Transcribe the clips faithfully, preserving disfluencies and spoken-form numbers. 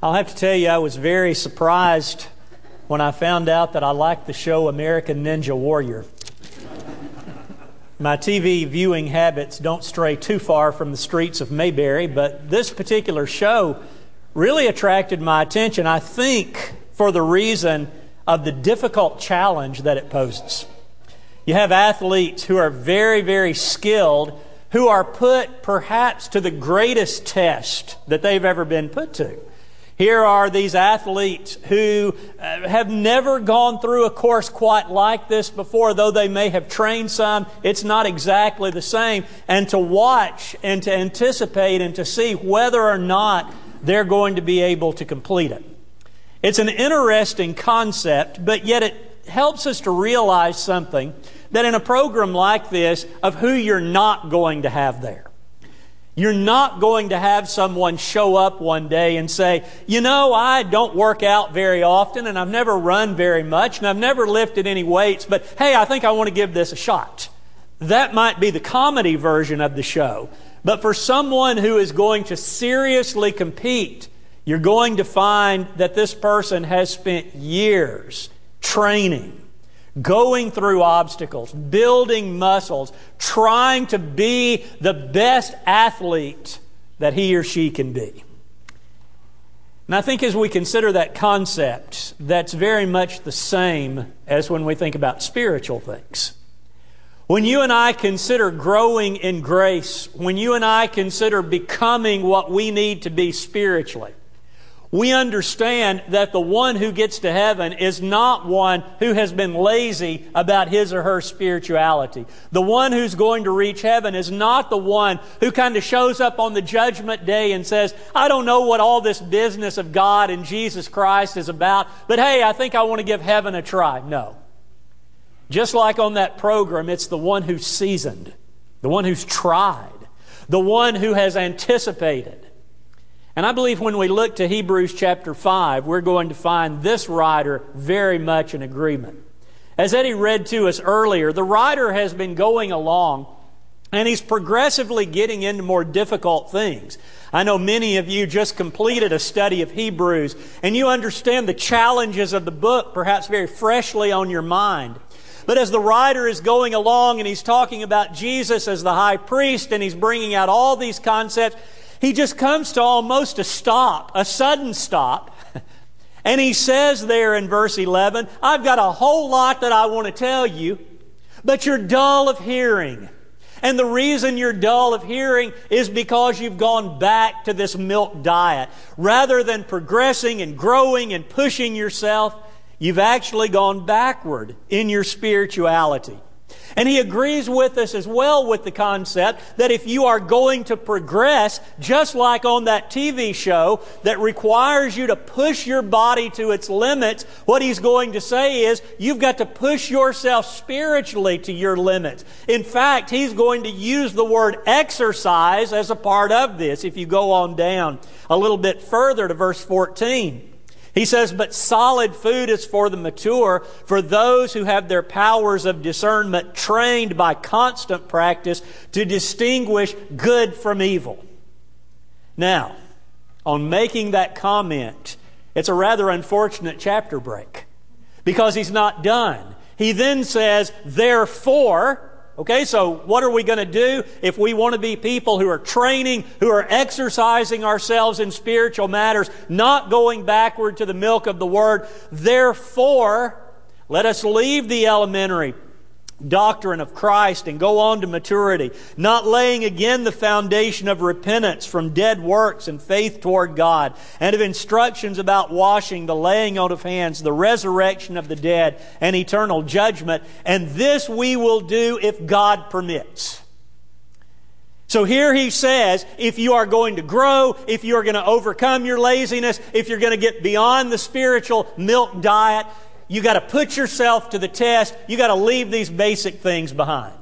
I'll have to tell you, I was very surprised when I found out that I liked the show American Ninja Warrior. My T V viewing habits don't stray too far from the streets of Mayberry, but this particular show really attracted my attention, I think, for the reason of the difficult challenge that it poses. You have athletes who are very, very skilled, who are put perhaps to the greatest test that they've ever been put to. Here are these athletes who uh, have never gone through a course quite like this before, though they may have trained some. It's not exactly the same. And to watch and to anticipate and to see whether or not they're going to be able to complete it. It's an interesting concept, but yet it helps us to realize something, that in a program like this, of who you're not going to have there. You're not going to have someone show up one day and say, you know, I don't work out very often and I've never run very much and I've never lifted any weights, but hey, I think I want to give this a shot. That might be the comedy version of the show. But for someone who is going to seriously compete, you're going to find that this person has spent years training, going through obstacles, building muscles, trying to be the best athlete that he or she can be. And I think as we consider that concept, that's very much the same as when we think about spiritual things. When you and I consider growing in grace, when you and I consider becoming what we need to be spiritually, we understand that the one who gets to heaven is not one who has been lazy about his or her spirituality. The one who's going to reach heaven is not the one who kind of shows up on the judgment day and says, I don't know what all this business of God and Jesus Christ is about, but hey, I think I want to give heaven a try. No. Just like on that program, it's the one who's seasoned, the one who's tried, the one who has anticipated. And I believe when we look to Hebrews chapter five, we're going to find this writer very much in agreement. As Eddie read to us earlier, the writer has been going along and he's progressively getting into more difficult things. I know many of you just completed a study of Hebrews and you understand the challenges of the book perhaps very freshly on your mind. But as the writer is going along and he's talking about Jesus as the high priest and he's bringing out all these concepts, he just comes to almost a stop, a sudden stop. And he says there in verse eleven, I've got a whole lot that I want to tell you, but you're dull of hearing. And the reason you're dull of hearing is because you've gone back to this milk diet. Rather than progressing and growing and pushing yourself, you've actually gone backward in your spirituality. And he agrees with us as well with the concept that if you are going to progress, just like on that T V show that requires you to push your body to its limits, what he's going to say is you've got to push yourself spiritually to your limits. In fact, he's going to use the word exercise as a part of this. If you go on down a little bit further to verse fourteen. He says, but solid food is for the mature, for those who have their powers of discernment trained by constant practice to distinguish good from evil. Now, on making that comment, it's a rather unfortunate chapter break because he's not done. He then says, therefore, okay, so what are we going to do if we want to be people who are training, who are exercising ourselves in spiritual matters, not going backward to the milk of the Word? Therefore, let us leave the elementary doctrine of Christ and go on to maturity, not laying again the foundation of repentance from dead works and faith toward God, and of instructions about washing, the laying on of hands, the resurrection of the dead, and eternal judgment. And this we will do if God permits. So here he says, if you are going to grow, if you are going to overcome your laziness, if you're going to get beyond the spiritual milk diet, you got to put yourself to the test. You got to leave these basic things behind.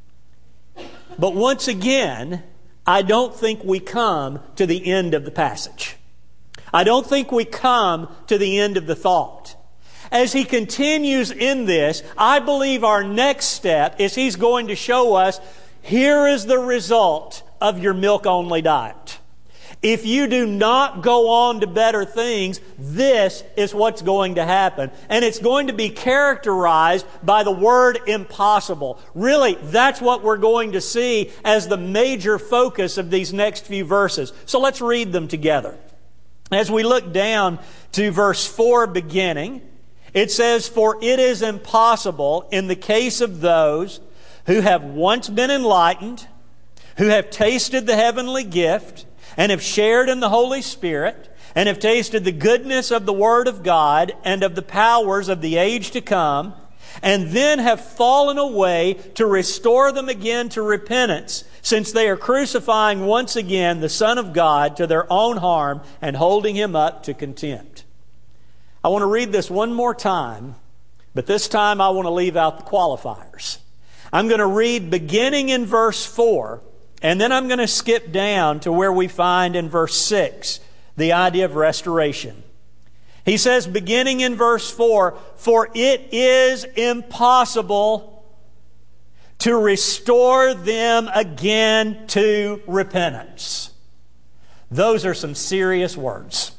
But once again, I don't think we come to the end of the passage. I don't think we come to the end of the thought. As he continues in this, I believe our next step is he's going to show us, here is the result of your milk-only diet. If you do not go on to better things, this is what's going to happen. And it's going to be characterized by the word impossible. Really, that's what we're going to see as the major focus of these next few verses. So let's read them together. As we look down to verse four beginning, it says, "For it is impossible in the case of those who have once been enlightened, who have tasted the heavenly gift, and have shared in the Holy Spirit, and have tasted the goodness of the Word of God and of the powers of the age to come, and then have fallen away, to restore them again to repentance, since they are crucifying once again the Son of God to their own harm and holding Him up to contempt." I want to read this one more time, but this time I want to leave out the qualifiers. I'm going to read beginning in verse four, and then I'm going to skip down to where we find in verse six the idea of restoration. He says, beginning in verse four, "For it is impossible to restore them again to repentance." Those are some serious words.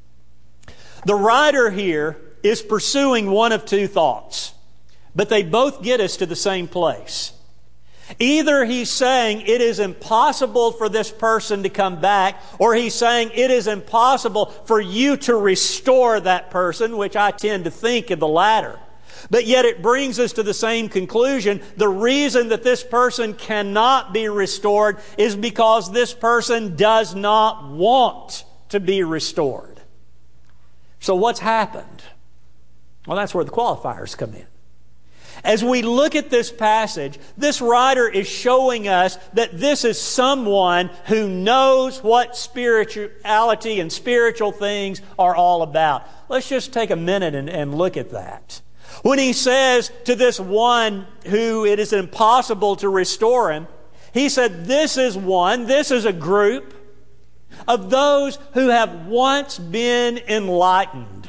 The writer here is pursuing one of two thoughts, but they both get us to the same place. Either he's saying it is impossible for this person to come back, or he's saying it is impossible for you to restore that person, which I tend to think of the latter. But yet it brings us to the same conclusion. The reason that this person cannot be restored is because this person does not want to be restored. So what's happened? Well, that's where the qualifiers come in. As we look at this passage, this writer is showing us that this is someone who knows what spirituality and spiritual things are all about. Let's just take a minute and, and look at that. When he says to this one who it is impossible to restore him, he said this is one, this is a group of those who have once been enlightened.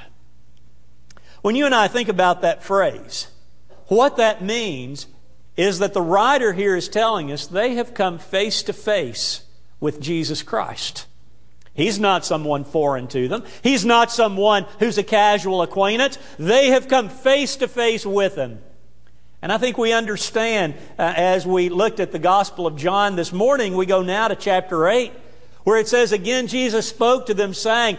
When you and I think about that phrase, what that means is that the writer here is telling us they have come face to face with Jesus Christ. He's not someone foreign to them. He's not someone who's a casual acquaintance. They have come face to face with Him. And I think we understand uh, as we looked at the Gospel of John this morning, we go now to chapter eight, where it says, again, Jesus spoke to them saying,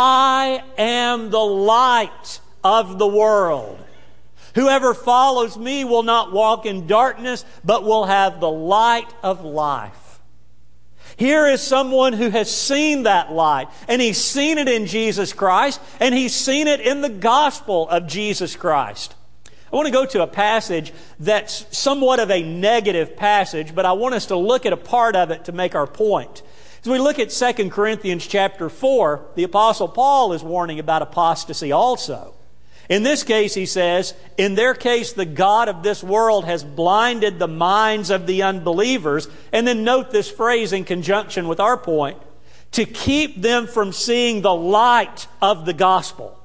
"I am the light of the world. Whoever follows me will not walk in darkness, but will have the light of life." Here is someone who has seen that light, and he's seen it in Jesus Christ, and he's seen it in the gospel of Jesus Christ. I want to go to a passage that's somewhat of a negative passage, but I want us to look at a part of it to make our point. As we look at Second Corinthians chapter four, the Apostle Paul is warning about apostasy also. In this case, he says, in their case, the God of this world has blinded the minds of the unbelievers. And then note this phrase in conjunction with our point, to keep them from seeing the light of the gospel.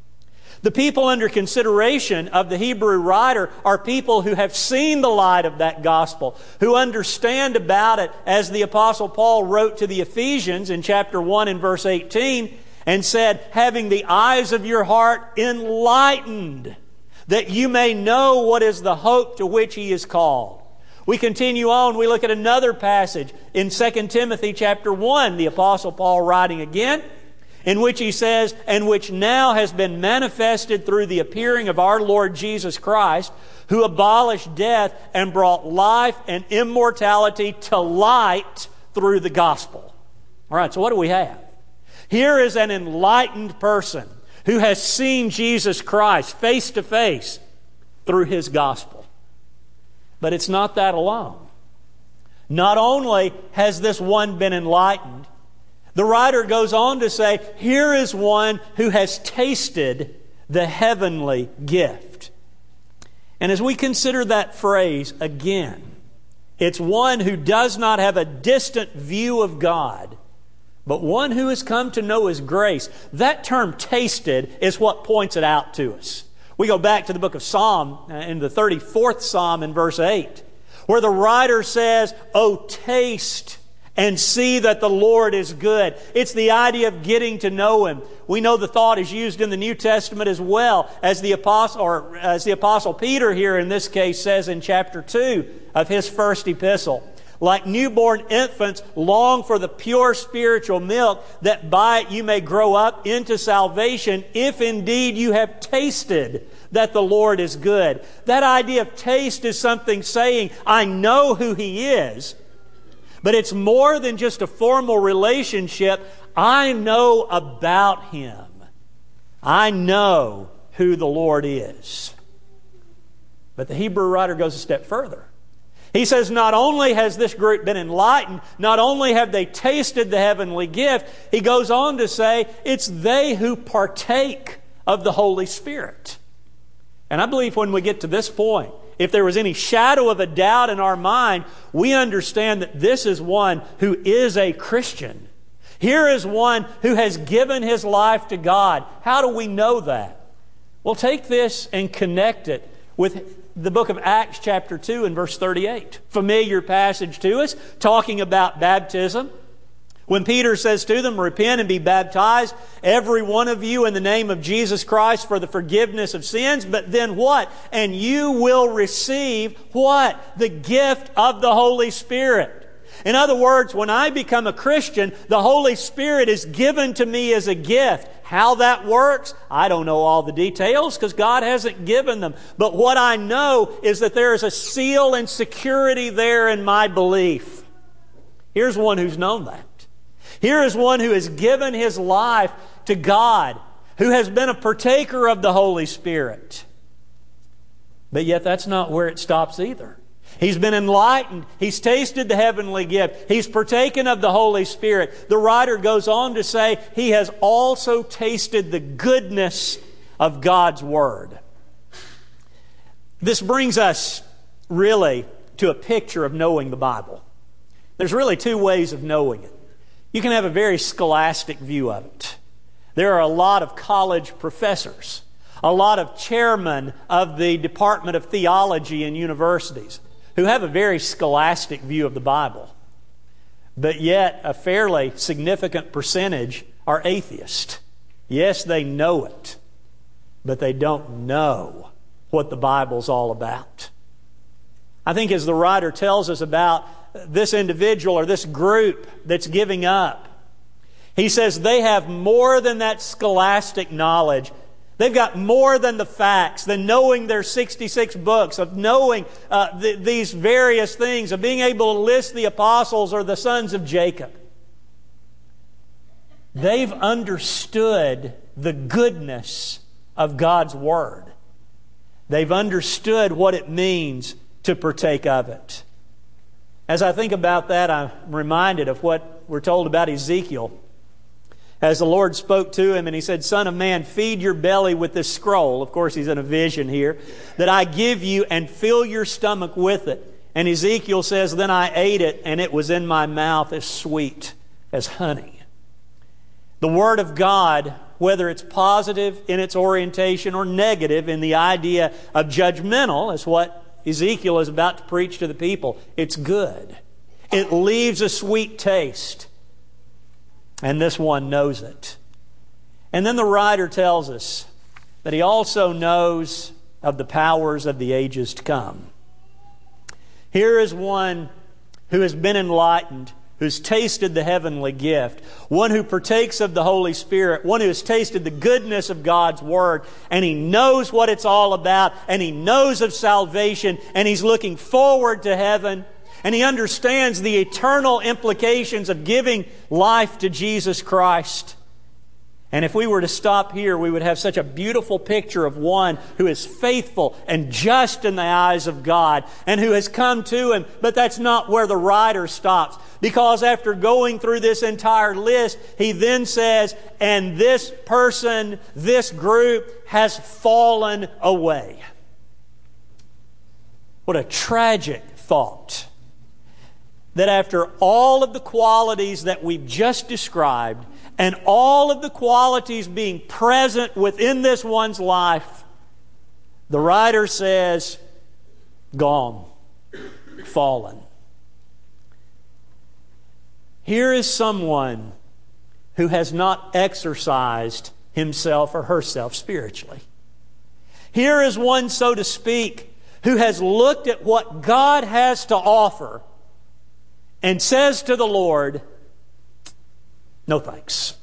The people under consideration of the Hebrew writer are people who have seen the light of that gospel, who understand about it, as the Apostle Paul wrote to the Ephesians in chapter one and verse eighteen, and said, having the eyes of your heart enlightened, that you may know what is the hope to which He is called. We continue on, we look at another passage in Second Timothy chapter one, the Apostle Paul writing again, in which he says, and which now has been manifested through the appearing of our Lord Jesus Christ, who abolished death and brought life and immortality to light through the gospel. All right, so what do we have? Here is an enlightened person who has seen Jesus Christ face to face through His gospel. But it's not that alone. Not only has this one been enlightened, the writer goes on to say, here is one who has tasted the heavenly gift. And as we consider that phrase again, it's one who does not have a distant view of God, but one who has come to know His grace. That term tasted is what points it out to us. We go back to the book of Psalm, uh, in the thirty-fourth Psalm in verse eight, where the writer says, "Oh, taste and see that the Lord is good. It's the idea of getting to know Him. We know the thought is used in the New Testament as well, as the apostle, or as the apostle Peter here in this case says in chapter two of his first epistle. Like newborn infants, long for the pure spiritual milk, that by it you may grow up into salvation, if indeed you have tasted that the Lord is good. That idea of taste is something saying, I know who He is. But it's more than just a formal relationship. I know about Him. I know who the Lord is. But the Hebrew writer goes a step further. He says not only has this group been enlightened, not only have they tasted the heavenly gift, he goes on to say it's they who partake of the Holy Spirit. And I believe when we get to this point, if there was any shadow of a doubt in our mind, we understand that this is one who is a Christian. Here is one who has given his life to God. How do we know that? Well, take this and connect it with the book of Acts chapter two and verse thirty-eight. Familiar passage to us, talking about baptism. When Peter says to them, repent and be baptized, every one of you in the name of Jesus Christ for the forgiveness of sins. But then what? And you will receive what? The gift of the Holy Spirit. In other words, when I become a Christian, the Holy Spirit is given to me as a gift. How that works, I don't know all the details because God hasn't given them. But what I know is that there is a seal and security there in my belief. Here's one who's known that. Here is one who has given his life to God, who has been a partaker of the Holy Spirit. But yet that's not where it stops either. He's been enlightened. He's tasted the heavenly gift. He's partaken of the Holy Spirit. The writer goes on to say he has also tasted the goodness of God's Word. This brings us really to a picture of knowing the Bible. There's really two ways of knowing it. You can have a very scholastic view of it. There are a lot of college professors, a lot of chairmen of the Department of Theology in universities who have a very scholastic view of the Bible. But yet a fairly significant percentage are atheists. Yes, they know it, but they don't know what the Bible's all about. I think as the writer tells us about this individual or this group that's giving up, he says they have more than that scholastic knowledge. They've got more than the facts, than knowing their sixty-six books, of knowing uh, th- these various things, of being able to list the apostles or the sons of Jacob. They've understood the goodness of God's Word. They've understood what it means to partake of it. As I think about that, I'm reminded of what we're told about Ezekiel. As the Lord spoke to him and He said, Son of man, feed your belly with this scroll. Of course, he's in a vision here. That I give you, and fill your stomach with it. And Ezekiel says, then I ate it, and it was in my mouth as sweet as honey. The Word of God, whether it's positive in its orientation or negative in the idea of judgmental, is what Ezekiel is about to preach to the people. It's good. It leaves a sweet taste. And this one knows it. And then the writer tells us that he also knows of the powers of the ages to come. Here is one who has been enlightened, who's tasted the heavenly gift, one who partakes of the Holy Spirit, one who has tasted the goodness of God's Word, and he knows what it's all about, and he knows of salvation, and he's looking forward to heaven, and he understands the eternal implications of giving life to Jesus Christ. And if we were to stop here, we would have such a beautiful picture of one who is faithful and just in the eyes of God and who has come to Him. But that's not where the writer stops. Because after going through this entire list, he then says, and this person, this group has fallen away. What a tragic thought. That after all of the qualities that we've just described, and all of the qualities being present within this one's life, the writer says, gone, fallen. Here is someone who has not exercised himself or herself spiritually. Here is one, so to speak, who has looked at what God has to offer and says to the Lord, no thanks.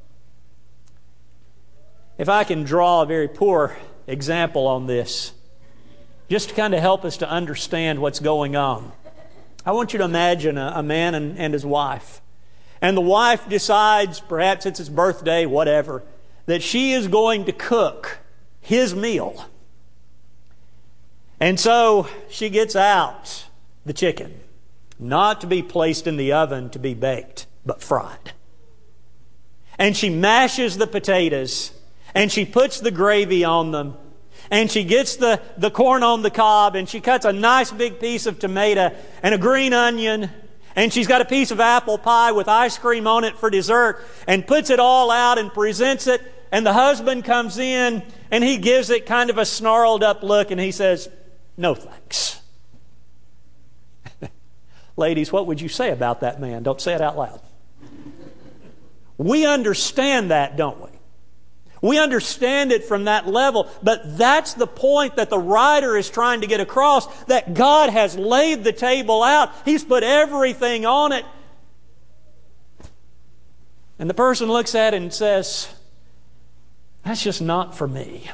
If I can draw a very poor example on this, just to kind of help us to understand what's going on. I want you to imagine a, a man and, and his wife. And the wife decides, perhaps it's his birthday, whatever, that she is going to cook his meal. And so she gets out the chicken, not to be placed in the oven to be baked, but fried. And she mashes the potatoes, and she puts the gravy on them, and she gets the, the corn on the cob, and she cuts a nice big piece of tomato and a green onion, and she's got a piece of apple pie with ice cream on it for dessert, and puts it all out and presents it. And the husband comes in, and he gives it kind of a snarled up look, and he says, no thanks. Ladies, what would you say about that man? Don't say it out loud. We understand that, don't we? We understand it from that level, but that's the point that the writer is trying to get across, that God has laid the table out. He's put everything on it. And the person looks at it and says, that's just not for me.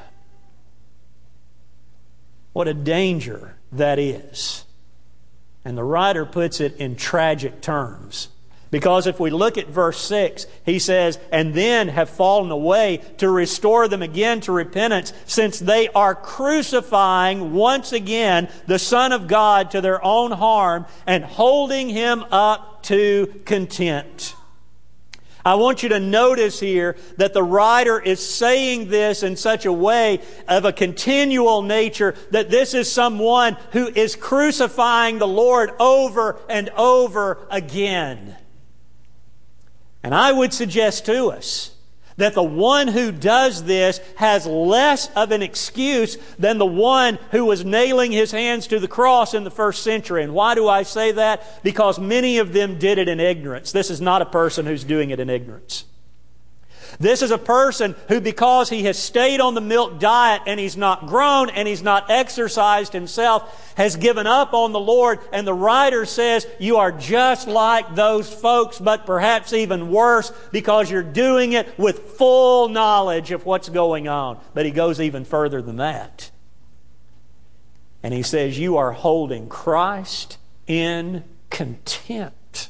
What a danger that is. And the writer puts it in tragic terms. Because if we look at verse six, he says, and then have fallen away to restore them again to repentance, since they are crucifying once again the Son of God to their own harm and holding Him up to contempt. I want you to notice here that the writer is saying this in such a way of a continual nature that this is someone who is crucifying the Lord over and over again. And I would suggest to us that the one who does this has less of an excuse than the one who was nailing his hands to the cross in the first century. And why do I say that? Because many of them did it in ignorance. This is not a person who's doing it in ignorance. This is a person who, because he has stayed on the milk diet and he's not grown and he's not exercised himself, has given up on the Lord. And the writer says, you are just like those folks, but perhaps even worse, because you're doing it with full knowledge of what's going on. But he goes even further than that. And he says, you are holding Christ in contempt.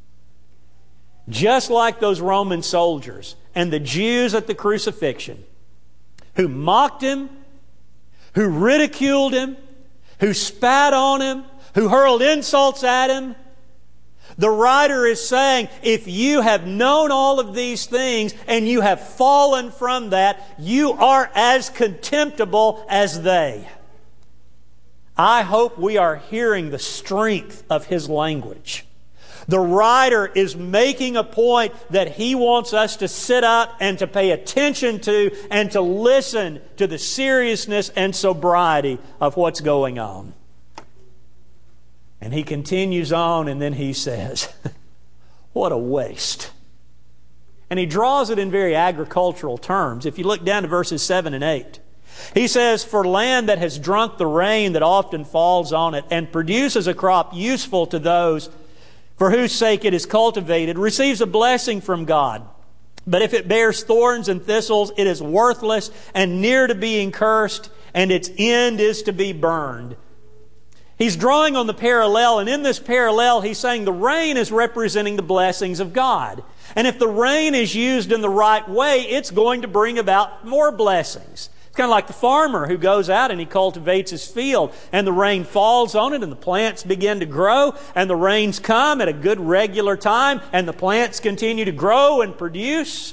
Just like those Roman soldiers and the Jews at the crucifixion, who mocked Him, who ridiculed Him, who spat on Him, who hurled insults at Him. The writer is saying, if you have known all of these things and you have fallen from that, you are as contemptible as they. I hope we are hearing the strength of his language. The writer is making a point that he wants us to sit up and to pay attention to and to listen to the seriousness and sobriety of what's going on. And he continues on, and then he says, what a waste. And he draws it in very agricultural terms. If you look down to verses seven and eight, he says, for land that has drunk the rain that often falls on it and produces a crop useful to those for whose sake it is cultivated, receives a blessing from God. But if it bears thorns and thistles, it is worthless and near to being cursed, and its end is to be burned. He's drawing on the parallel, and in this parallel, he's saying the rain is representing the blessings of God. And if the rain is used in the right way, it's going to bring about more blessings. It's kind of like the farmer who goes out and he cultivates his field, and the rain falls on it and the plants begin to grow, and the rains come at a good regular time and the plants continue to grow and produce.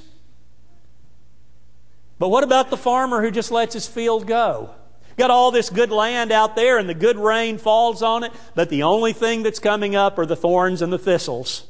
But what about the farmer who just lets his field go? Got all this good land out there and the good rain falls on it, but the only thing that's coming up are the thorns and the thistles.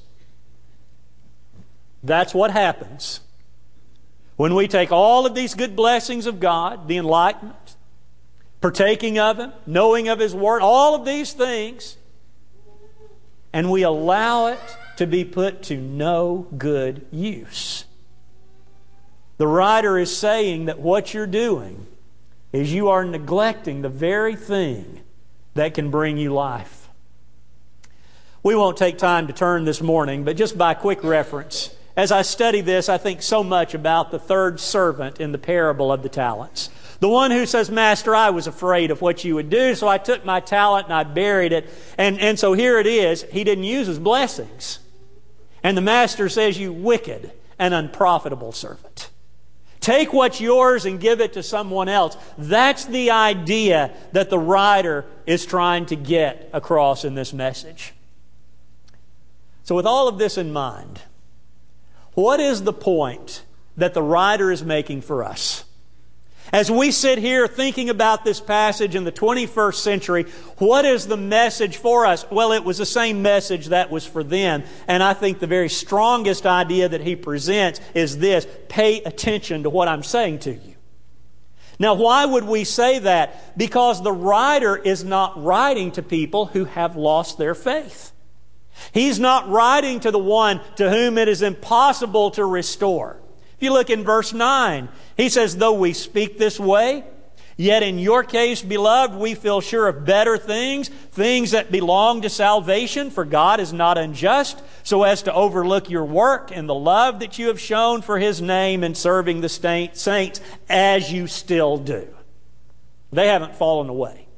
That's what happens when we take all of these good blessings of God, the enlightenment, partaking of Him, knowing of His Word, all of these things, and we allow it to be put to no good use. The writer is saying that what you're doing is you are neglecting the very thing that can bring you life. We won't take time to turn this morning, but just by quick reference, as I study this, I think so much about the third servant in the parable of the talents. The one who says, Master, I was afraid of what you would do, so I took my talent and I buried it. And, and so here it is. He didn't use his blessings. And the master says, you wicked and unprofitable servant. Take what's yours and give it to someone else. That's the idea that the writer is trying to get across in this message. So with all of this in mind, what is the point that the writer is making for us? As we sit here thinking about this passage in the twenty-first century, what is the message for us? Well, it was the same message that was for them. And I think the very strongest idea that he presents is this: pay attention to what I'm saying to you. Now, why would we say that? Because the writer is not writing to people who have lost their faith. He's not writing to the one to whom it is impossible to restore. If you look in verse nine, he says, though we speak this way, yet in your case, beloved, we feel sure of better things, things that belong to salvation, for God is not unjust, so as to overlook your work and the love that you have shown for His name in serving the saints, as you still do. They haven't fallen away.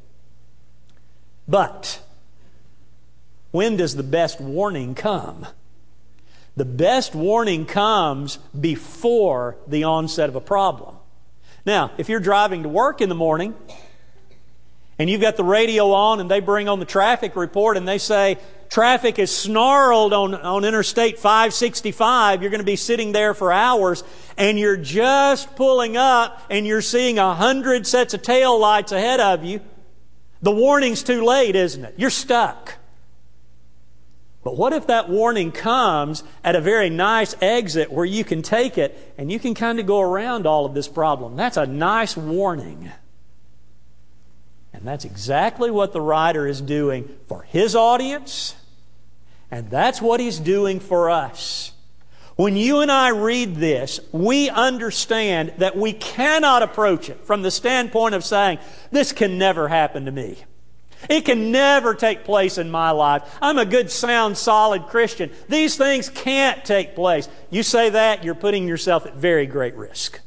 But when does the best warning come? The best warning comes before the onset of a problem. Now, if you're driving to work in the morning and you've got the radio on and they bring on the traffic report and they say, traffic is snarled on, on Interstate five sixty-five, you're going to be sitting there for hours, and you're just pulling up and you're seeing a hundred sets of tail lights ahead of you, the warning's too late, isn't it? You're stuck. But what if that warning comes at a very nice exit where you can take it and you can kind of go around all of this problem? That's a nice warning. And that's exactly what the writer is doing for his audience, and that's what he's doing for us. When you and I read this, we understand that we cannot approach it from the standpoint of saying, this can never happen to me. It can never take place in my life. I'm a good, sound, solid Christian. These things can't take place. You say that, you're putting yourself at very great risk.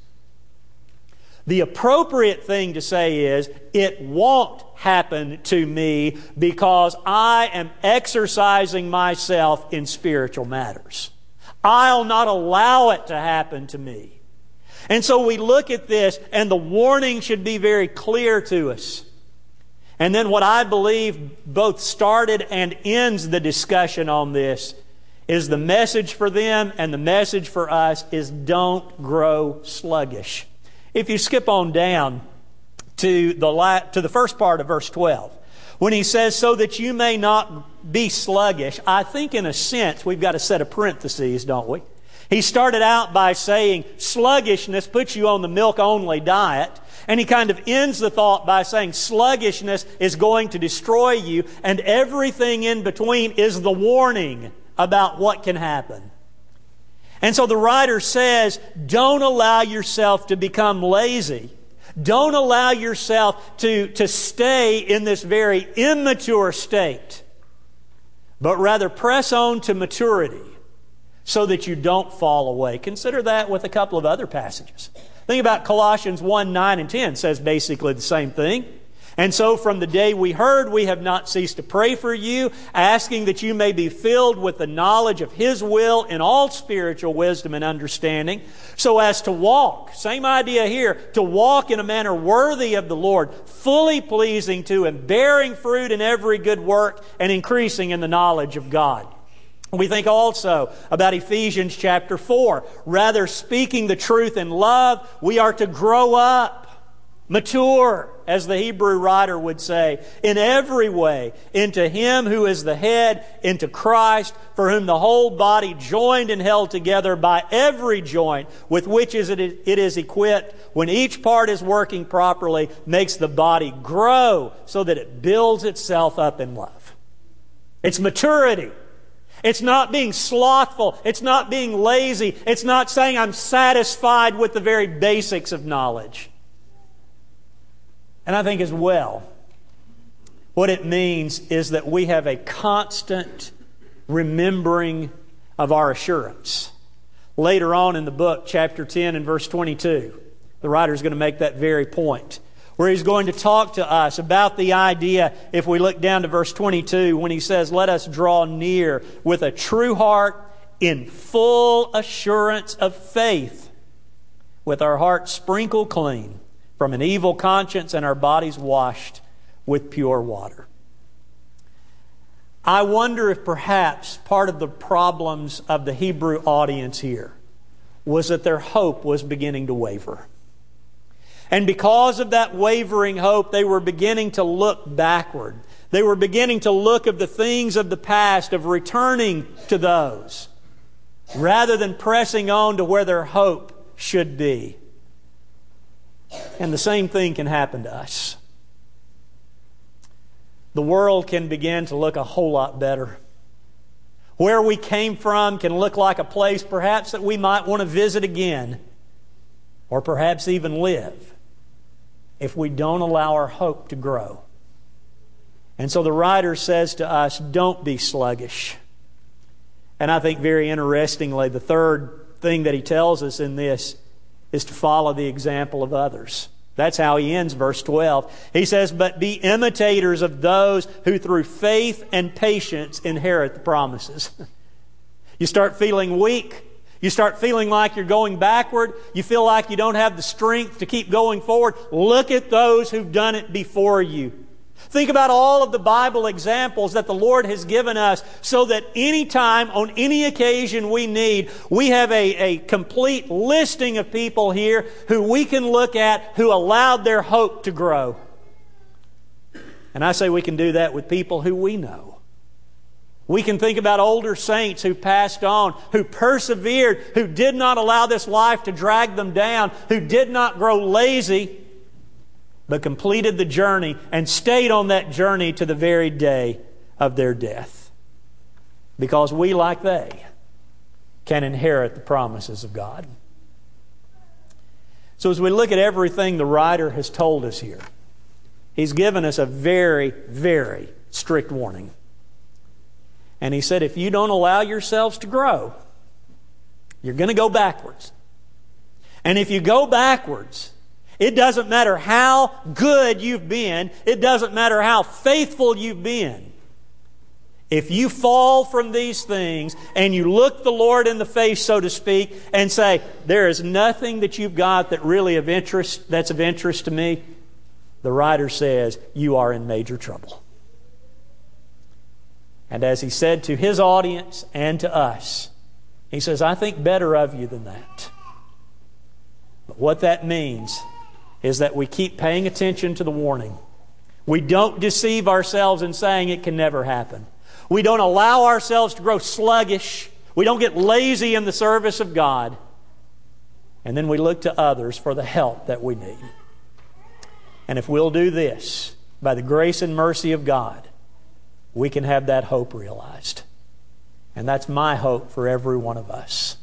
The appropriate thing to say is, it won't happen to me because I am exercising myself in spiritual matters. I'll not allow it to happen to me. And so we look at this, and the warning should be very clear to us. And then what I believe both started and ends the discussion on this is the message for them, and the message for us is don't grow sluggish. If you skip on down to the la- to the first part of verse twelve, when he says, so that you may not be sluggish, I think in a sense we've got a set of parentheses, don't we? He started out by saying sluggishness puts you on the milk-only diet. And he kind of ends the thought by saying sluggishness is going to destroy you, and everything in between is the warning about what can happen. And so the writer says, don't allow yourself to become lazy. Don't allow yourself to, to stay in this very immature state, but rather press on to maturity so that you don't fall away. Consider that with a couple of other passages. Think about Colossians one, nine, and ten. It says basically the same thing. And so from the day we heard, we have not ceased to pray for you, asking that you may be filled with the knowledge of His will in all spiritual wisdom and understanding, so as to walk, same idea here, to walk in a manner worthy of the Lord, fully pleasing to Him, bearing fruit in every good work, and increasing in the knowledge of God. We think also about Ephesians chapter four. Rather, speaking the truth in love, we are to grow up, mature, as the Hebrew writer would say, in every way, into Him who is the head, into Christ, for whom the whole body, joined and held together by every joint with which it is equipped, when each part is working properly, makes the body grow so that it builds itself up in love. It's maturity. It's not being slothful. It's not being lazy. It's not saying I'm satisfied with the very basics of knowledge. And I think as well, what it means is that we have a constant remembering of our assurance. Later on in the book, chapter ten and verse twenty-two, the writer is going to make that very point, where he's going to talk to us about the idea, if we look down to verse twenty-two, when he says, "Let us draw near with a true heart in full assurance of faith, with our hearts sprinkled clean from an evil conscience and our bodies washed with pure water." I wonder if perhaps part of the problems of the Hebrew audience here was that their hope was beginning to waver. And because of that wavering hope, they were beginning to look backward. They were beginning to look at the things of the past, of returning to those, rather than pressing on to where their hope should be. And the same thing can happen to us. The world can begin to look a whole lot better. Where we came from can look like a place perhaps that we might want to visit again, or perhaps even live, if we don't allow our hope to grow. And so the writer says to us, don't be sluggish. And I think very interestingly, the third thing that he tells us in this is to follow the example of others. That's how he ends verse twelve. He says, "But be imitators of those who through faith and patience inherit the promises." You start feeling weak. You start feeling like you're going backward. You feel like you don't have the strength to keep going forward. Look at those who've done it before you. Think about all of the Bible examples that the Lord has given us, so that any time, on any occasion we need, we have a, a complete listing of people here who we can look at who allowed their hope to grow. And I say we can do that with people who we know. We can think about older saints who passed on, who persevered, who did not allow this life to drag them down, who did not grow lazy, but completed the journey and stayed on that journey to the very day of their death. Because we, like they, can inherit the promises of God. So as we look at everything the writer has told us here, he's given us a very, very strict warning. And he said, if you don't allow yourselves to grow, you're going to go backwards. And if you go backwards, it doesn't matter how good you've been. It doesn't matter how faithful you've been. If you fall from these things and you look the Lord in the face, so to speak, and say, there is nothing that you've got that really of interest, that's of interest to me, the writer says, you are in major trouble. And as he said to his audience and to us, he says, I think better of you than that. But what that means is that we keep paying attention to the warning. We don't deceive ourselves in saying it can never happen. We don't allow ourselves to grow sluggish. We don't get lazy in the service of God. And then we look to others for the help that we need. And if we'll do this, by the grace and mercy of God, we can have that hope realized. And that's my hope for every one of us.